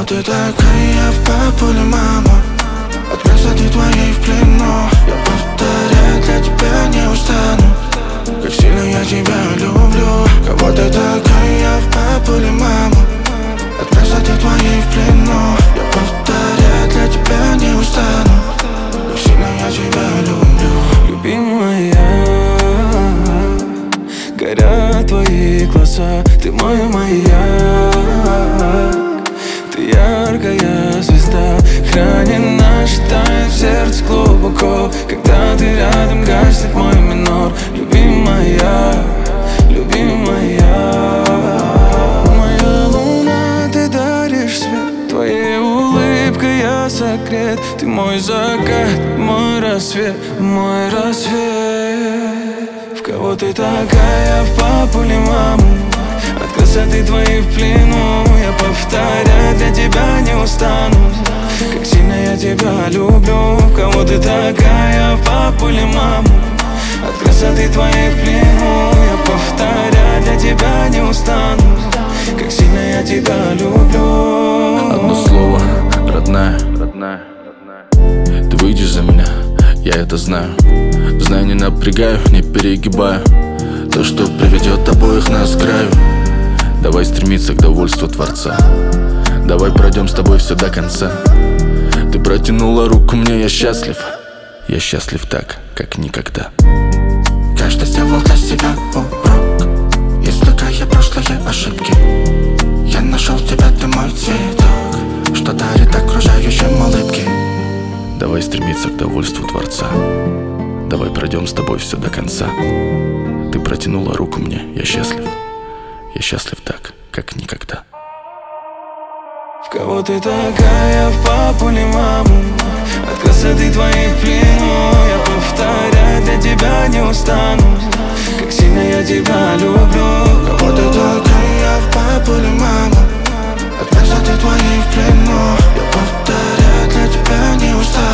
Кого ты такая, в папу или маму? От красоты твоей в плену. Я повторять для тебя не устану, как сильно я тебя люблю. Кого ты такая, в папу или маму? От красоты твоей в плену. Я повторять для тебя не устану, как сильно я тебя люблю. Любимая, горят твои глаза, ты мой маяк. Ты яркая звезда, хранит наш тайны в сердце глубоко. Когда ты рядом, гаснет мой минор. Любимая, любимая, моя луна, ты даришь свет. Твоей улыбкой я согрет. Ты мой закат, мой рассвет, мой рассвет. В кого ты такая, в папу или маму? От красоты твоей в плену. Я повторять для тебя не устану, как сильно я тебя люблю. В кого ты такая, в папу или маму? От красоты твоей в плену. Я повторять для тебя не устану, как сильно я тебя люблю. Одно слово, родная. Ты выйдешь за меня, я это знаю. Знаю, не напрягаю, не перегибаю. То, что приведет обоих нас к краю. Давай стремиться к довольству Творца. Давай пройдем с тобой все до конца. Ты протянула руку мне, я счастлив. Я счастлив так, как никогда. Каждый сделал для себя урок, извлекая прошлые ошибки. Я нашел тебя, ты мой цветок, что дарит окружающим улыбки. Давай стремиться к довольству Творца. Давай пройдем с тобой все до конца. Ты протянула руку мне, я счастлив. Я счастлив так, как никогда. В кого ты такая, в папу или маму? От красоты твоей в плену. Я повторять для тебя не устану, как сильно я тебя люблю. Кого ты такая, в папу или маму? От красоты твоей в плену. Я повторять для тебя не устану.